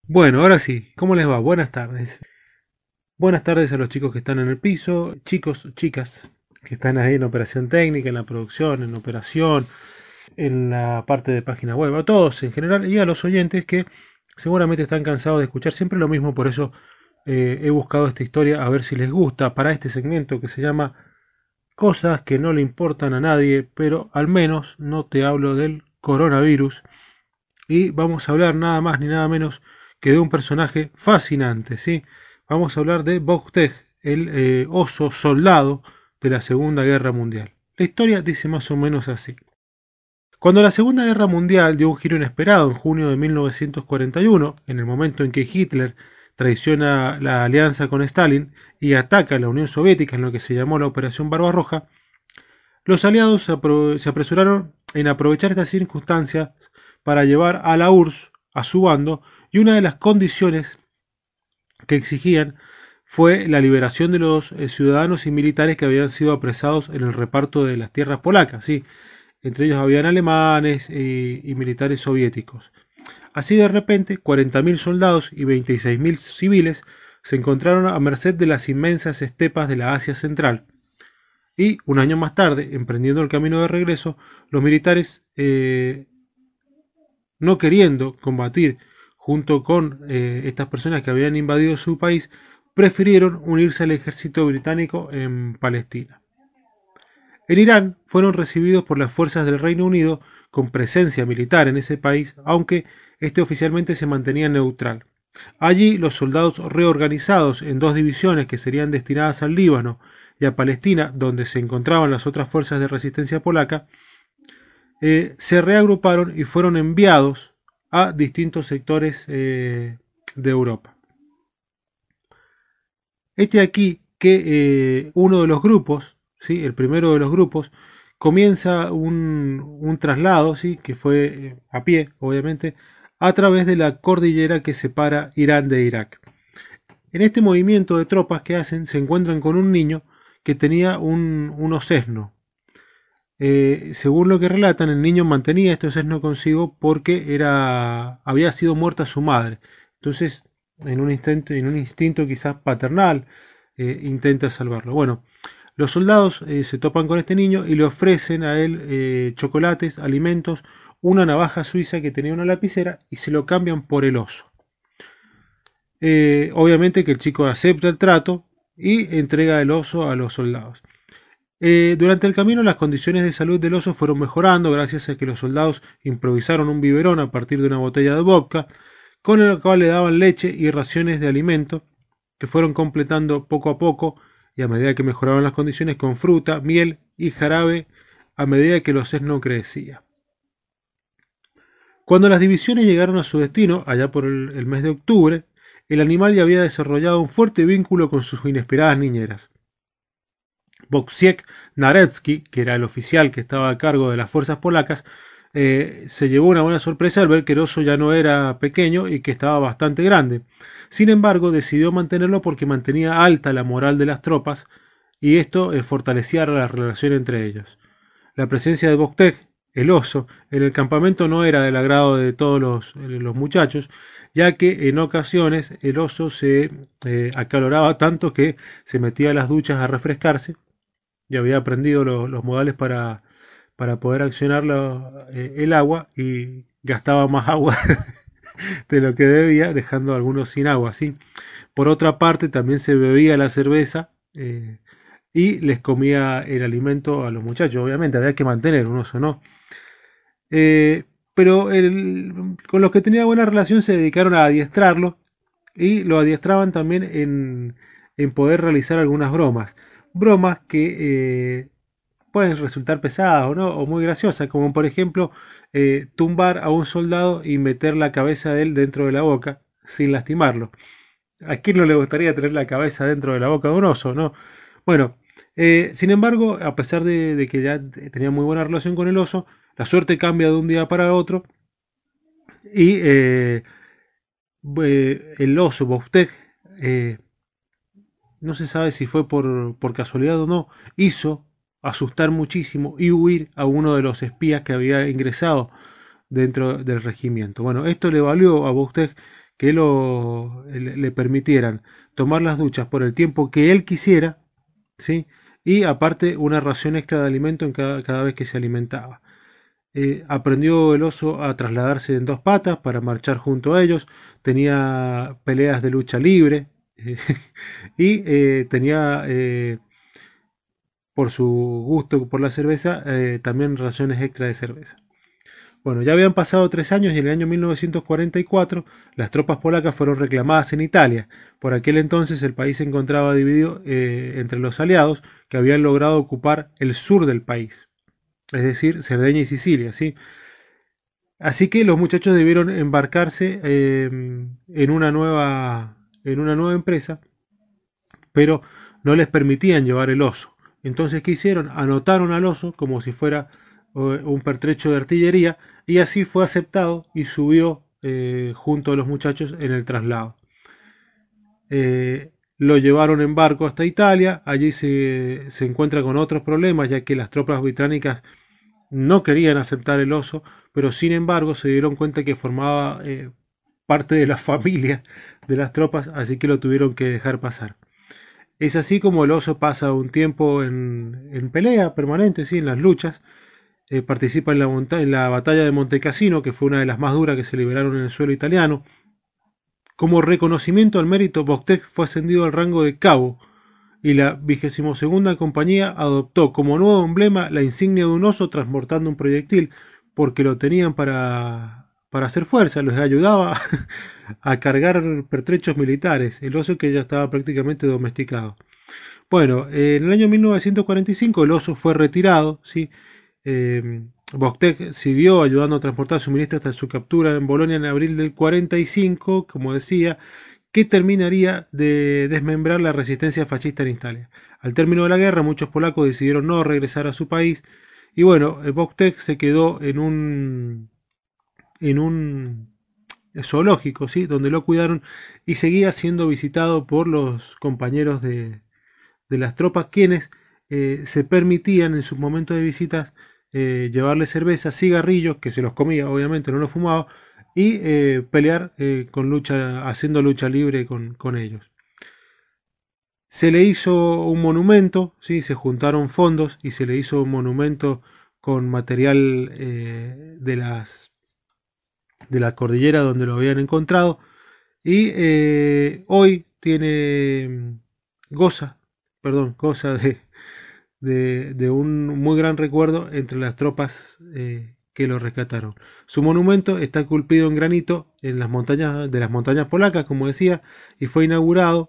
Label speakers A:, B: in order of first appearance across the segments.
A: Bueno, ahora sí, ¿cómo les va? Buenas tardes. Buenas tardes a los chicos que están en el piso, chicos, chicas, que están ahí en operación técnica, en la producción, en operación, en la parte de página web, a todos en general, y a los oyentes que seguramente están cansados de escuchar siempre lo mismo, por eso he buscado esta historia a ver si les gusta para este segmento que se llama Cosas que no le importan a nadie, pero al menos no te hablo del coronavirus. Y vamos a hablar nada más ni nada menos que de un personaje fascinante, ¿sí? Vamos a hablar de Bogtech, el oso soldado de la Segunda Guerra Mundial. La historia dice más o menos así. Cuando la Segunda Guerra Mundial dio un giro inesperado en junio de 1941, en el momento en que Hitler traiciona la alianza con Stalin y ataca a la Unión Soviética en lo que se llamó la Operación Barbarroja, los aliados se apresuraron en aprovechar estas circunstancias para llevar a la URSS a su bando, y una de las condiciones que exigían fue la liberación de los ciudadanos y militares que habían sido apresados en el reparto de las tierras polacas. ¿Sí? Entre ellos habían alemanes y militares soviéticos. Así de repente, 40.000 soldados y 26.000 civiles se encontraron a merced de las inmensas estepas de la Asia Central. Y un año más tarde, emprendiendo el camino de regreso, los militares, no queriendo combatir junto con estas personas que habían invadido su país, prefirieron unirse al ejército británico en Palestina. En Irán fueron recibidos por las fuerzas del Reino Unido con presencia militar en ese país, aunque este oficialmente se mantenía neutral. Allí los soldados reorganizados en dos divisiones que serían destinadas al Líbano y a Palestina, donde se encontraban las otras fuerzas de resistencia polaca, se reagruparon y fueron enviados a distintos sectores de Europa. Este aquí que uno de los grupos, ¿sí? El primero de los grupos, comienza un traslado, ¿sí? Que fue a pie, obviamente, a través de la cordillera que separa Irán de Irak. En este movimiento de tropas que hacen, se encuentran con un niño que tenía un osesno. Según lo que relatan, el niño mantenía este osesno consigo porque había sido muerta su madre. Entonces, en un instinto quizás paternal, intenta salvarlo. Bueno, los soldados se topan con este niño y le ofrecen a él chocolates, alimentos, una navaja suiza que tenía una lapicera y se lo cambian por el oso. Obviamente que el chico acepta el trato y entrega el oso a los soldados. Durante el camino las condiciones de salud del oso fueron mejorando gracias a que los soldados improvisaron un biberón a partir de una botella de vodka, con el cual le daban leche y raciones de alimento que fueron completando poco a poco y a medida que mejoraban las condiciones con fruta, miel y jarabe a medida que el osesno crecía. Cuando las divisiones llegaron a su destino, allá por el mes de octubre, el animal ya había desarrollado un fuerte vínculo con sus inesperadas niñeras. Wojciech Narecki, que era el oficial que estaba a cargo de las fuerzas polacas, se llevó una buena sorpresa al ver que el oso ya no era pequeño y que estaba bastante grande. Sin embargo, decidió mantenerlo porque mantenía alta la moral de las tropas y esto fortalecía la relación entre ellos. La presencia de Wojtek, el oso, en el campamento no era del agrado de todos los muchachos, ya que en ocasiones el oso se acaloraba tanto que se metía a las duchas a refrescarse y había aprendido los modales para poder accionar el agua y gastaba más agua de lo que debía, dejando algunos sin agua. ¿Sí? Por otra parte, también se bebía la cerveza y les comía el alimento a los muchachos. Obviamente, había que mantener un oso, ¿no? Pero con los que tenía buena relación se dedicaron a adiestrarlo y lo adiestraban también en poder realizar algunas bromas. Bromas que pueden resultar pesadas o no, o muy graciosas, como por ejemplo tumbar a un soldado y meter la cabeza de él dentro de la boca sin lastimarlo. ¿A quién no le gustaría tener la cabeza dentro de la boca de un oso, no? Bueno, sin embargo, a pesar de que ya tenía muy buena relación con el oso, la suerte cambia de un día para otro y el oso Bobtech, no se sabe si fue por casualidad o no, hizo asustar muchísimo y huir a uno de los espías que había ingresado dentro del regimiento. Bueno, esto le valió a Bobtech que le permitieran tomar las duchas por el tiempo que él quisiera, ¿sí? Y aparte una ración extra de alimento en cada vez que se alimentaba. Aprendió el oso a trasladarse en dos patas para marchar junto a ellos, tenía peleas de lucha libre y tenía, por su gusto por la cerveza, también raciones extra de cerveza. Bueno, ya habían pasado 3 años y en el año 1944 las tropas polacas fueron reclamadas en Italia. Por aquel entonces el país se encontraba dividido entre los aliados que habían logrado ocupar el sur del país, es decir, Cerdeña y Sicilia, ¿sí? Así que los muchachos debieron embarcarse en una nueva empresa, pero no les permitían llevar el oso. Entonces, ¿qué hicieron? Anotaron al oso como si fuera un pertrecho de artillería, y así fue aceptado y subió junto a los muchachos en el traslado. Lo llevaron en barco hasta Italia, allí se encuentra con otros problemas, ya que las tropas británicas no querían aceptar el oso, pero sin embargo se dieron cuenta que formaba parte de la familia de las tropas, así que lo tuvieron que dejar pasar. Es así como el oso pasa un tiempo en pelea permanente, ¿sí? En las luchas. Participa en la batalla de Montecassino, que fue una de las más duras que se liberaron en el suelo italiano. Como reconocimiento al mérito, Boctech fue ascendido al rango de cabo, y la 22ª compañía adoptó como nuevo emblema la insignia de un oso transportando un proyectil, porque lo tenían para hacer fuerza, les ayudaba a cargar pertrechos militares, el oso que ya estaba prácticamente domesticado. Bueno, en el año 1945 el oso fue retirado, ¿sí? Boctech siguió ayudando a transportar suministros hasta su captura en Bolonia en abril del 45, como decía, que terminaría de desmembrar la resistencia fascista en Italia. Al término de la guerra, muchos polacos decidieron no regresar a su país, y bueno, Boctech se quedó en un zoológico, ¿sí? Donde lo cuidaron y seguía siendo visitado por los compañeros de las tropas, quienes se permitían en sus momentos de visitas llevarle cerveza, cigarrillos, que se los comía, obviamente no los fumaba, y pelear haciendo lucha libre con ellos. Se le hizo un monumento, ¿sí? Se juntaron fondos y se le hizo un monumento con material de la cordillera donde lo habían encontrado, y hoy goza de un muy gran recuerdo entre las tropas que lo rescataron. Su monumento está esculpido en granito en las montañas polacas, como decía, y fue inaugurado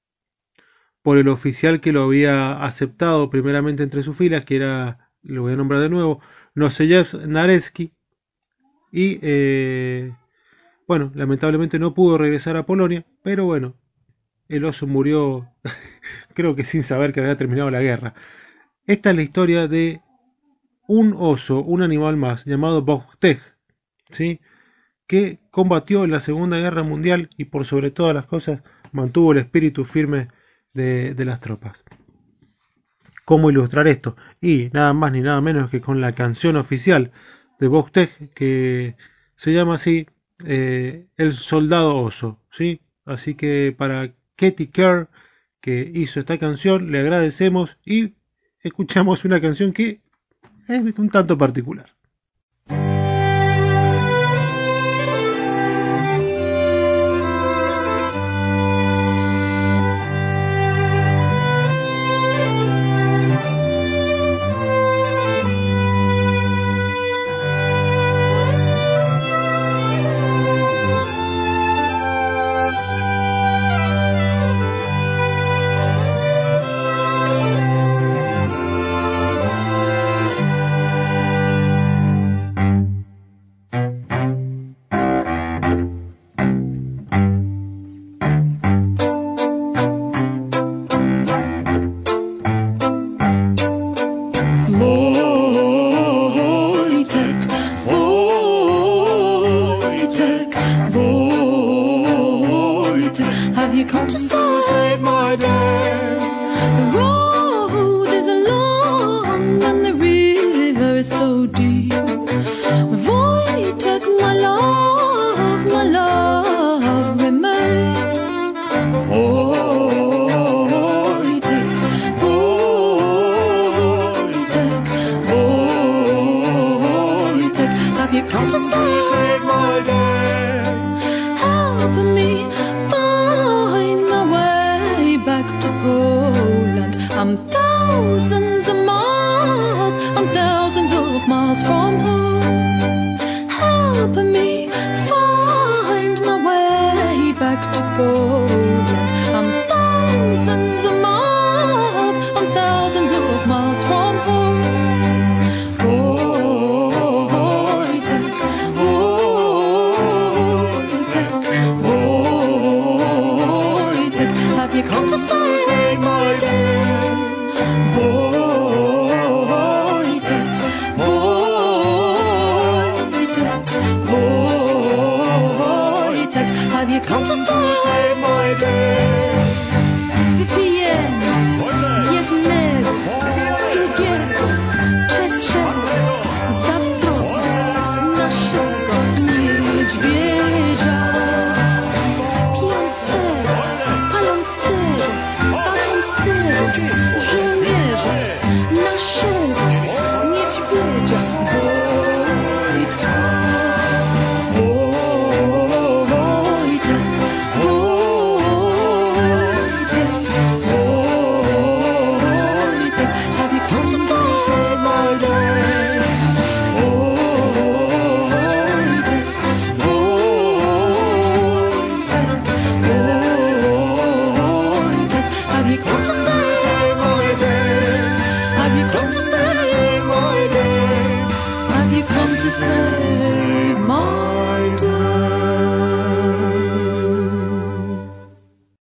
A: por el oficial que lo había aceptado primeramente entre sus filas, que era, lo voy a nombrar de nuevo, Noszejew Narecki, y bueno, lamentablemente no pudo regresar a Polonia, pero bueno, el oso murió creo que sin saber que había terminado la guerra. Esta es la historia de un oso, un animal más, llamado Boctech, ¿sí? Que combatió en la Segunda Guerra Mundial y por sobre todas las cosas mantuvo el espíritu firme de las tropas. ¿Cómo ilustrar esto? Y nada más ni nada menos que con la canción oficial de Boctech, que se llama así, El Soldado Oso, ¿sí? Así que para Katie Kerr, que hizo esta canción, le agradecemos y escuchamos una canción que es un tanto particular.
B: Wojtek, my love, you come to save my day? Vojte, Vojte, Vojte, have you come to save my day?